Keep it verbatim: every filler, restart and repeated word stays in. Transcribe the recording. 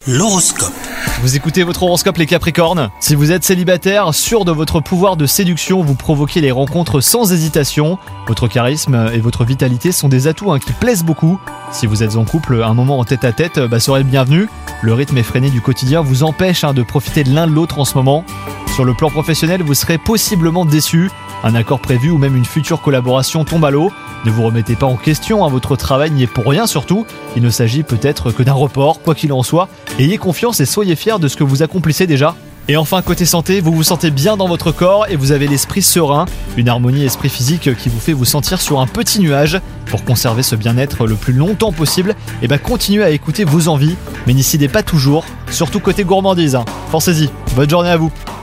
L'horoscope. Vous écoutez votre horoscope les Capricornes. Si vous êtes célibataire, sûr de votre pouvoir de séduction, vous provoquez les rencontres sans hésitation. Votre charisme et votre vitalité sont des atouts hein, qui plaisent beaucoup. Si vous êtes en couple, un moment en tête-à-tête bah, serait le bienvenu. Le rythme effréné du quotidien vous empêche hein, de profiter de l'un de l'autre en ce moment. Sur le plan professionnel, vous serez possiblement déçu. Un accord prévu ou même une future collaboration tombe à l'eau. Ne vous remettez pas en question, hein, votre travail n'y est pour rien surtout. Il ne s'agit peut-être que d'un report, quoi qu'il en soit. Ayez confiance et soyez fiers de ce que vous accomplissez déjà. Et enfin, côté santé, vous vous sentez bien dans votre corps et vous avez l'esprit serein. Une harmonie esprit-physique qui vous fait vous sentir sur un petit nuage. Pour conserver ce bien-être le plus longtemps possible, et bah continuez à écouter vos envies, mais n'y cédez pas toujours, surtout côté gourmandise. Hein. Pensez-y, bonne journée à vous.